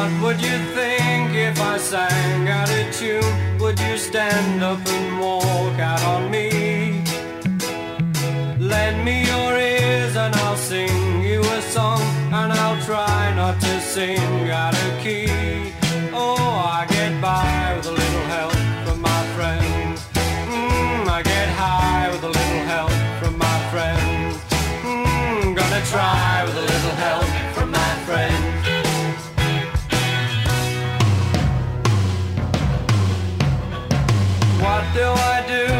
What would you think if I sang out of tune? Would you stand up and walk out on me? Lend me your ears and I'll sing you a song, and I'll try not to sing out of key. Oh, I get by with a little help from my friends. I get high with a little help from my friends. Gonna try with a little help from my friends. What do I do